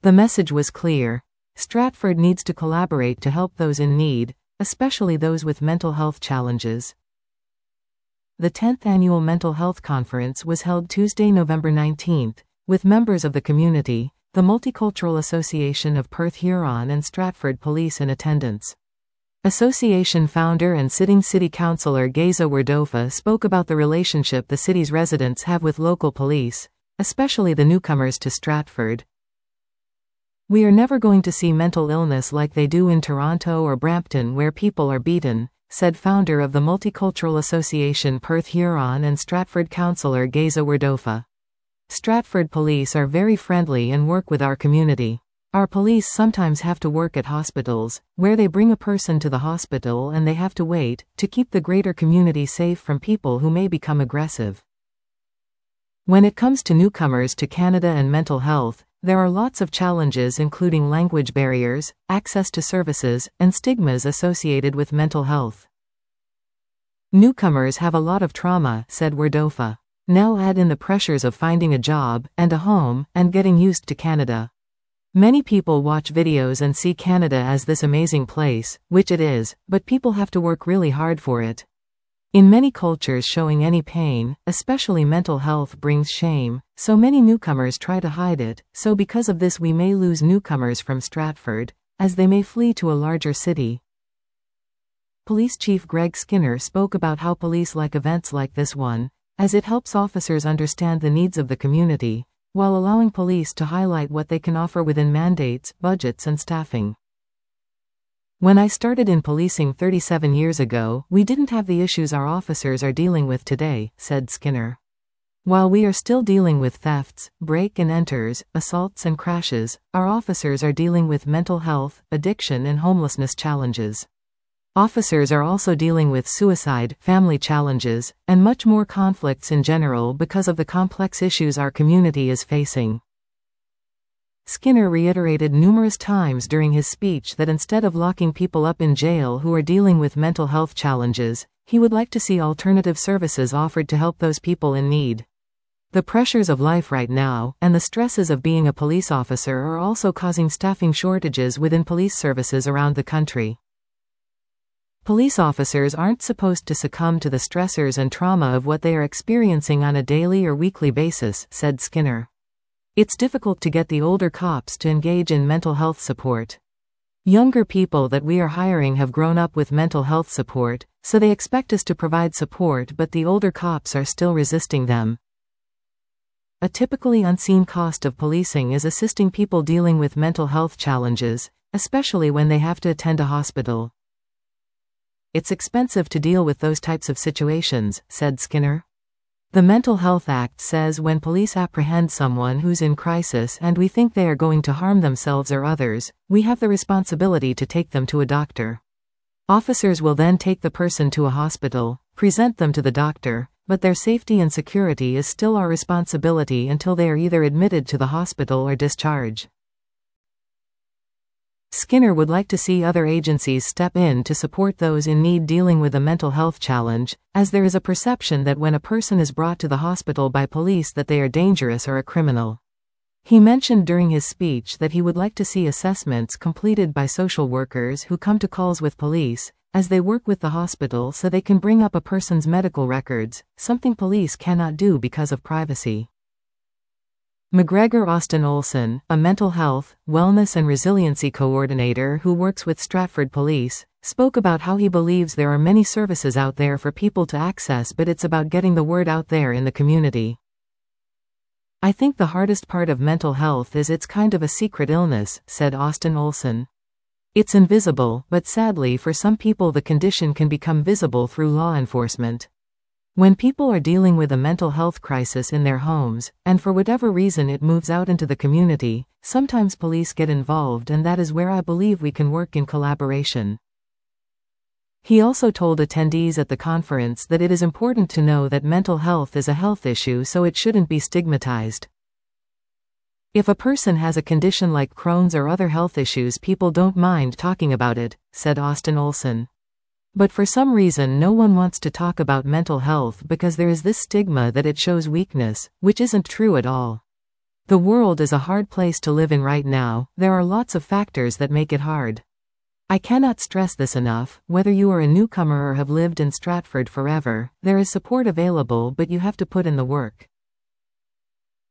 The message was clear. Stratford needs to collaborate to help those in need, especially those with mental health challenges. The 10th Annual Mental Health Conference was held Tuesday, November 19, with members of the community, the Multicultural Association of Perth Huron and Stratford Police in attendance. Association founder and sitting city councillor Geza Werdofa spoke about the relationship the city's residents have with local police, especially the newcomers to Stratford. "We are never going to see mental illness like they do in Toronto or Brampton where people are beaten," said founder of the Multicultural Association Perth Huron and Stratford councillor Geza Werdofa. "Stratford police are very friendly and work with our community. Our police sometimes have to work at hospitals, where they bring a person to the hospital and they have to wait, to keep the greater community safe from people who may become aggressive." When it comes to newcomers to Canada and mental health, there are lots of challenges including language barriers, access to services, and stigmas associated with mental health. "Newcomers have a lot of trauma," said Werdofa. "Now add in the pressures of finding a job, and a home, and getting used to Canada. Many people watch videos and see Canada as this amazing place, which it is, but people have to work really hard for it. In many cultures showing any pain, especially mental health, brings shame, so many newcomers try to hide it, so because of this we may lose newcomers from Stratford, as they may flee to a larger city." Police Chief Greg Skinner spoke about how police like events like this one, as it helps officers understand the needs of the community, while allowing police to highlight what they can offer within mandates, budgets and staffing. "When I started in policing 37 years ago, we didn't have the issues our officers are dealing with today," said Skinner. "While we are still dealing with thefts, break-and-enters, assaults and crashes, our officers are dealing with mental health, addiction and homelessness challenges. Officers are also dealing with suicide, family challenges, and much more conflicts in general because of the complex issues our community is facing." Skinner reiterated numerous times during his speech that instead of locking people up in jail who are dealing with mental health challenges, he would like to see alternative services offered to help those people in need. "The pressures of life right now, and the stresses of being a police officer are also causing staffing shortages within police services around the country. Police officers aren't supposed to succumb to the stressors and trauma of what they are experiencing on a daily or weekly basis," said Skinner. "It's difficult to get the older cops to engage in mental health support. Younger people that we are hiring have grown up with mental health support, so they expect us to provide support, but the older cops are still resisting them." A typically unseen cost of policing is assisting people dealing with mental health challenges, especially when they have to attend a hospital. "It's expensive to deal with those types of situations," said Skinner. "The Mental Health Act says when police apprehend someone who's in crisis and we think they are going to harm themselves or others, we have the responsibility to take them to a doctor. Officers will then take the person to a hospital, present them to the doctor, but their safety and security is still our responsibility until they are either admitted to the hospital or discharged." Skinner would like to see other agencies step in to support those in need dealing with a mental health challenge, as there is a perception that when a person is brought to the hospital by police that they are dangerous or a criminal. He mentioned during his speech that he would like to see assessments completed by social workers who come to calls with police, as they work with the hospital so they can bring up a person's medical records, something police cannot do because of privacy. McGregor Austin Olson, a mental health, wellness and resiliency coordinator who works with Stratford Police, spoke about how he believes there are many services out there for people to access, but it's about getting the word out there in the community. "I think the hardest part of mental health is it's kind of a secret illness," said Austin Olson. "It's invisible, but sadly for some people the condition can become visible through law enforcement. When people are dealing with a mental health crisis in their homes, and for whatever reason it moves out into the community, sometimes police get involved, and that is where I believe we can work in collaboration." He also told attendees at the conference that it is important to know that mental health is a health issue, so it shouldn't be stigmatized. "If a person has a condition like Crohn's or other health issues, people don't mind talking about it," said Austin Olson. "But for some reason no one wants to talk about mental health because there is this stigma that it shows weakness, which isn't true at all. The world is a hard place to live in right now. There are lots of factors that make it hard. I cannot stress this enough. Whether you are a newcomer or have lived in Stratford forever, there is support available, but you have to put in the work.